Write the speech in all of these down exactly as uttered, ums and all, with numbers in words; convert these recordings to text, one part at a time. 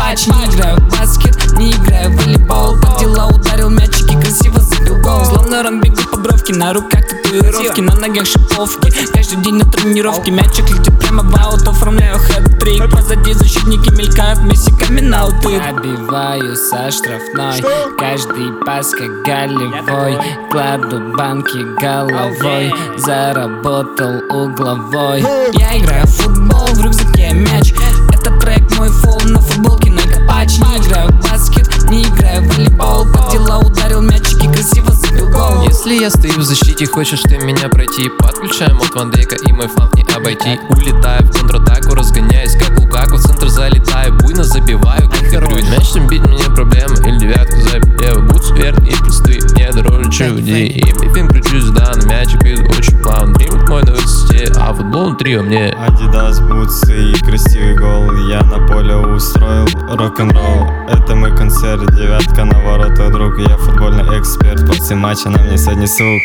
накопач. Не играю в баскет, не играю в волейбол. Под дела ударил мячики, красиво забил гол. Словно ром бегу по бровке, на руках татуировки, на ногах шиповки. Каждый день на тренировке, мячик летит прямо в аут, оформляю хэт-трик. Позади защитники мелькают, Месси камин-ауты. Обиваю со штрафной, каждый пас как голевой. Кладу банки головой, заработал угловой. Я играю в футбол, в рюкзаке мяч. Это трек мой фол, на футболке накопач. Не играю в баскет, не играю в волейбол. Под дела ударил мячики, красиво забил гол. Если я стою в защите, хочешь ты меня пройти, подключаем от Ван Дейка и мой фланг не обойти. Улетаю в контратаку, разгоняюсь как Лукаку, в центр залетаю, буйно забиваю, как херую. Мяч там бить мне проблема, или девятку забить лево. Бутс верный и простые, мне дороже, чем людей. И бифим кручусь, да, на мячик иду очень плавно. Дримит мой на высоте, а футбол внутри во мне. Адидас, бутсы и красивый гол. Я на поле устроил рок-н-ролл. Это мой концерт, девятка на воротах, друг. Я футбольный эксперт, после матча на мне сегодня сук.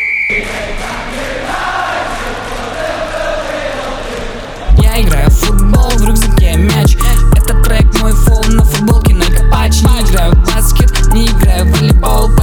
Я играю в футбол, в рюкзаке мяч. Это трек мой фол, на футболке накопач. Не играю в баскет, не играю в волейбол.